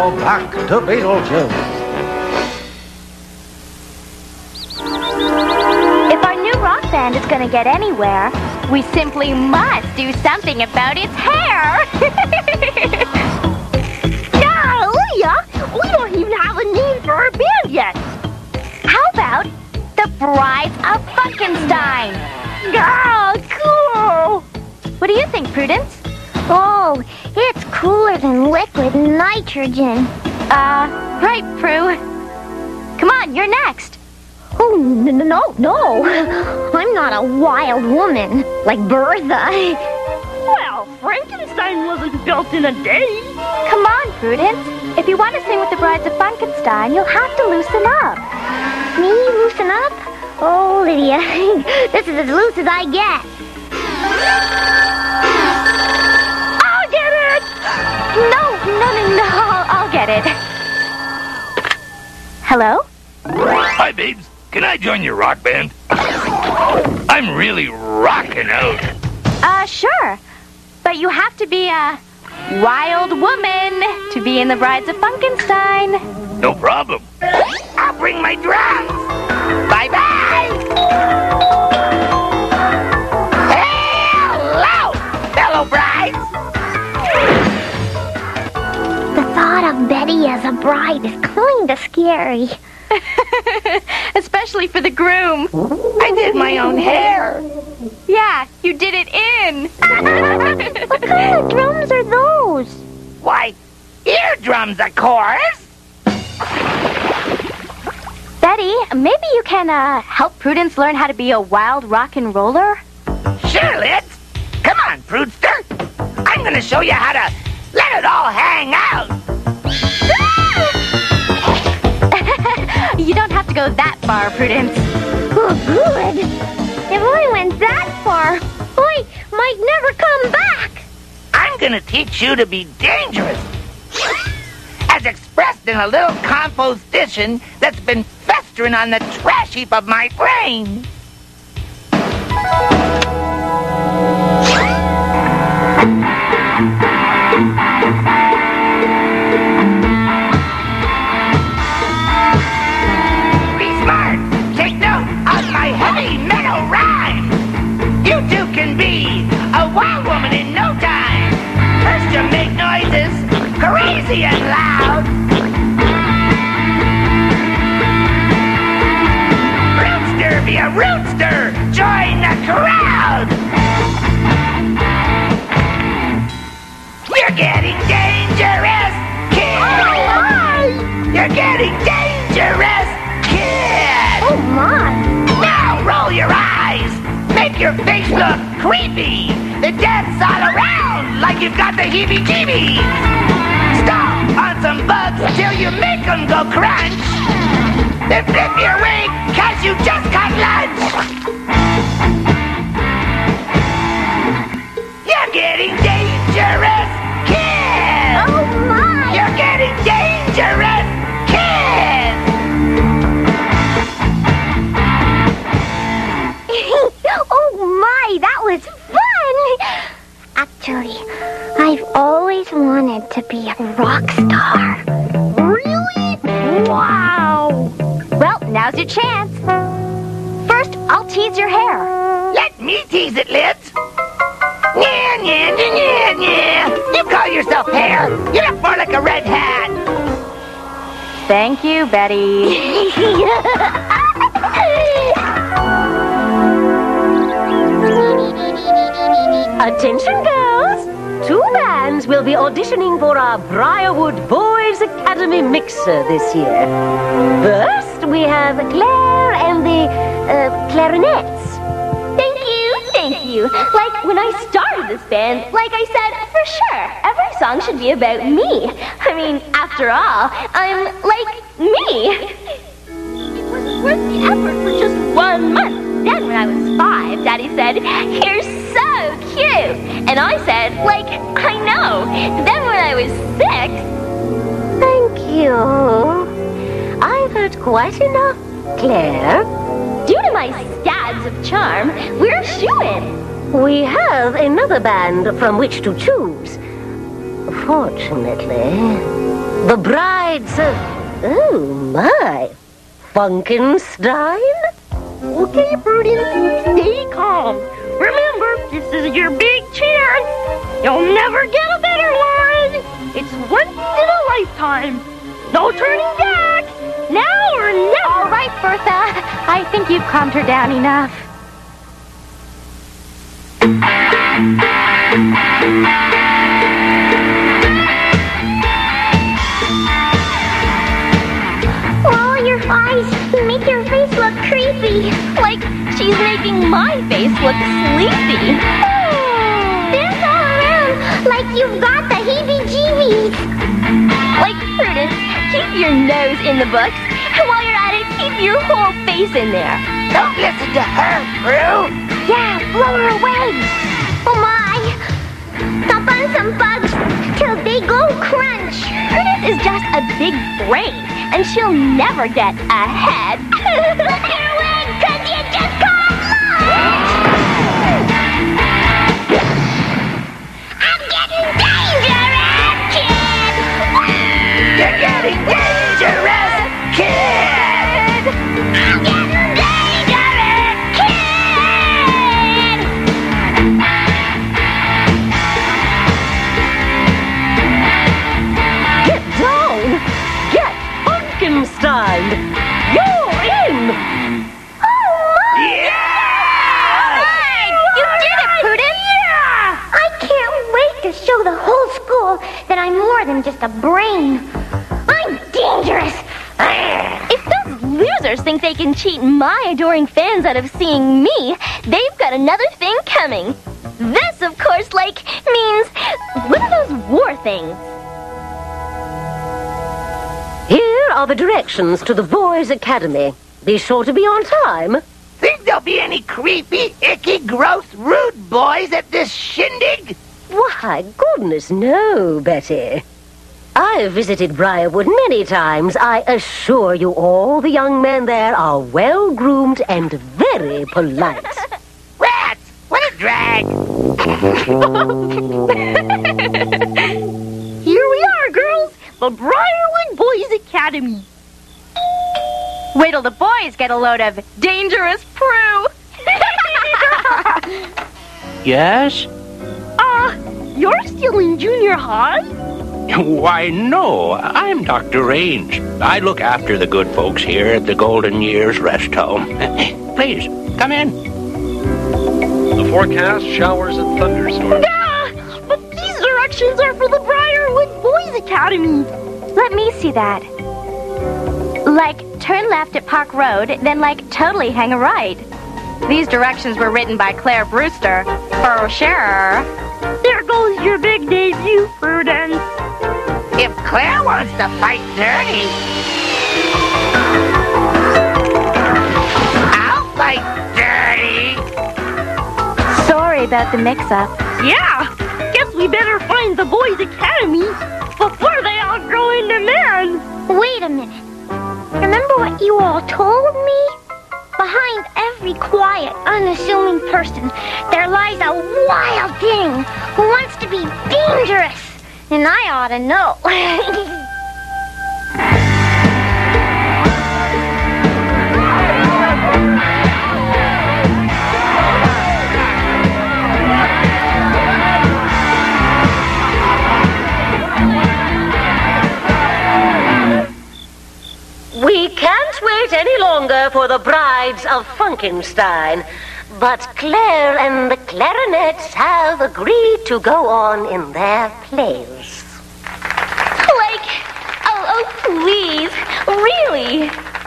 now back to Beetlejuice. If our new rock band is going to get anywhere, we simply must do something about its hair. Leah, we don't even have a name for our band yet. How about the Brides of Funkenstein? Cool. What do you think, Prudence? Oh, it's cooler than liquid nitrogen. Right, Prue. Come on, you're next. Oh, no. I'm not a wild woman like Bertha. Well, Frankenstein wasn't built in a day. Come on, Prudence. If you want to sing with the Brides of Funkenstein, you'll have to loosen up. Me loosen up? Oh, Lydia, this is as loose as I get. I'll get it! No, I'll get it. Hello? Hi, babes. Can I join your rock band? I'm really rocking out. Sure. But you have to be a wild woman to be in the Brides of Funkenstein. No problem. I'll bring my drums. Bye-bye. Hello, fellow brides. The thought of Betty as a bride is kind of scary. Especially for the groom. I did my own hair. Yeah, you did it in. What kind of drums are those? Why, eardrums, of course. Betty, maybe you can help Prudence learn how to be a wild rock and roller? Sure, Liz. Come on, Prudester. I'm going to show you how to let it all hang out. You don't have to go that far, Prudence. Oh, good. If I went that far, I might never come back. I'm going to teach you to be dangerous. As expressed in a little composition that's been festering on the trash heap of my brain. Be smart. Take note of my heavy metal rhyme. You two can be a wild woman in no time. First you make noises crazy and loud. Rootster, be a rootster. Join the crowd. You're getting dangerous, kid. You're getting dangerous, kid. Oh, my. Now roll your eyes. Make your face look creepy. Then dance all around like you've got the heebie-jeebies. Stomp on some bugs till you make them go crunch. Then flip your wig, cause you just got lunch. You're getting dangerous, kid. Oh, my. You're getting dangerous, kid. Oh, my, that was fun. Actually, I've always wanted to be a rock star. Really? Wow. Well, now's your chance. First, I'll tease your hair. Let me tease it, Liz. Yeah. You call yourself hair. You look more like a red hat. Thank you, Betty. Attention, girls! 2 bands will be auditioning for our Briarwood Boys Academy mixer this year. First, we have Claire and the clarinets. Thank you. Like, when I started this band, like I said, for sure, every song should be about me. I mean, after all, I'm, like, me. It wasn't worth the effort for just 1 month. Then when I was 5, Daddy said, "You're so cute." And I said, like, I know. Then when I was 6... Thank you. I've heard quite enough, Claire. Due to my stabs of charm, we're a shoo-in. We have another band from which to choose. Fortunately, The brides of... Oh, my. Funkenstein? Okay, Prudence, stay calm. Remember, this is your big chance. You'll never get a better one. It's once in a lifetime. No turning back. Now or never. All right, Bertha. I think you've calmed her down enough. Oh, your eyes make your face look creepy. Like she's making my face look sleepy. Dance all around like you've got the heebie-jeebies. Like, Prudence, keep your nose in the books. And while you're at it, keep your whole face in there. Don't listen to her, Prue. Yeah, blow her away. Oh my. Stop on some bugs till they go crunch. Prudence is just a big brain, and she'll never get ahead. Look your wig, 'cause you just caught lunch. I'm getting dangerous, kid. You're getting dangerous, kid. I'm getting dangerous, kid. Get down! Get Funkenstein! You're in! You did it, Prudence! I can't wait to show the whole school that I'm more than just a brain. I'm dangerous. If those losers think they can cheat my adoring fans out of seeing me, they've got another thing coming. This, of course, means what are those war things? Here are the directions to the Boys' Academy. Be sure to be on time. Think there'll be any creepy, icky, gross, rude boys at this shindig? Why, goodness, no, Betty. I've visited Briarwood many times. I assure you all the young men there are well-groomed and very polite. Rats! What a drag! Here we are, girls. The Briarwood Boys Academy. Wait till the boys get a load of dangerous Prue. Yes? You're still in junior high? Why, no. I'm Dr. Range. I look after the good folks here at the Golden Years Rest Home. Please, come in. The forecast, showers and thunderstorms. But these directions are for the Briarwood Boys Academy. Let me see that. Turn left at Park Road, then totally hang a right. These directions were written by Claire Brewster, for sure. There goes your big debut, Prudence. If Claire wants to fight dirty, I'll fight dirty. Sorry about the mix-up. Yeah, guess we better find the Boys Academy before they all grow into men. Wait a minute. Remember what you all told me? Behind every quiet, unassuming person, there lies a wild thing who wants to be dangerous. And I ought to know. We can't wait any longer for the brides of Funkenstein, but Claire and the clarinets have agreed to go on in their place. Oh, please, really?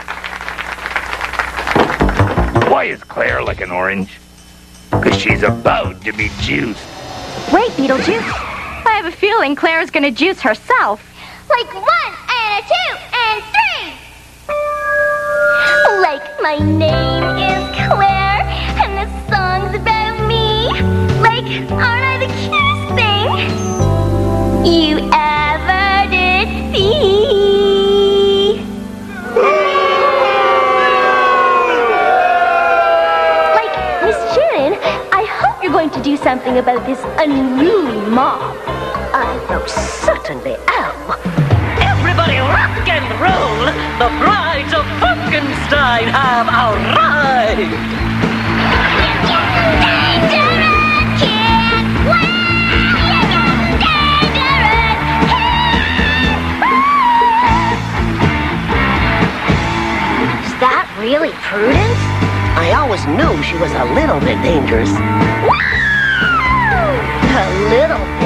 Why is Claire like an orange? 'Cause she's about to be juiced. Wait, Beetlejuice. I have a feeling Claire's gonna juice herself. Like 1 and a 2 and 3. My name is Claire, and this song's about me. Aren't I the cutest thing you ever did see? Miss Sharon, I hope you're going to do something about this unruly mob. I most certainly am. Everybody rock and roll! The brides of Funkenstein have arrived! Is that really Prudence? I always knew she was a little bit dangerous. A little